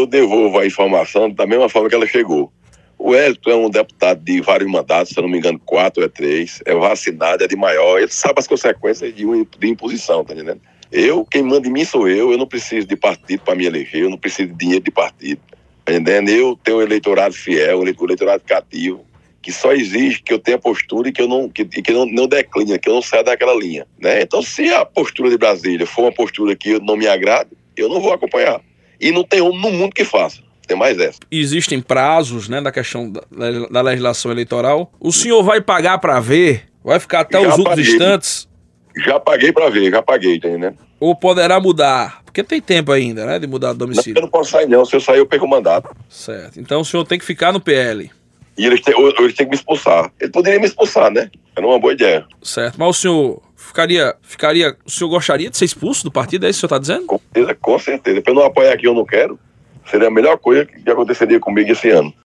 eu devolvo a informação da mesma forma que ela chegou. O Hélito é um deputado de vários mandatos, se eu não me engano, 4 ou 3, é vacinado, é de maior, ele sabe as consequências de imposição, tá entendendo? Quem manda em mim sou eu não preciso de partido para me eleger, eu não preciso de dinheiro de partido, tá entendendo? Eu tenho um eleitorado fiel, um eleitorado cativo, que só exige que eu tenha postura e que eu não decline, que eu não saia daquela linha, né? Então, se a postura de Brasília for uma postura que não me agrade, eu não vou acompanhar. E não tem um no mundo que faça. Tem mais essa. Existem prazos, né, da questão da legislação eleitoral. O senhor vai pagar para ver? Vai ficar até os últimos instantes? Já paguei para ver, tá entendendo? Ou poderá mudar? Porque tem tempo ainda, né, de mudar de domicílio. Não, eu não posso sair não, se eu sair eu perco o mandato. Certo, então o senhor tem que ficar no PL. E eles têm que me expulsar. Ele poderia me expulsar, né? Era uma boa ideia. Certo, mas o senhor o senhor gostaria de ser expulso do partido? É isso que o senhor está dizendo? Com certeza. Para eu não apoiar aqui, eu não quero. Seria a melhor coisa que aconteceria comigo esse ano.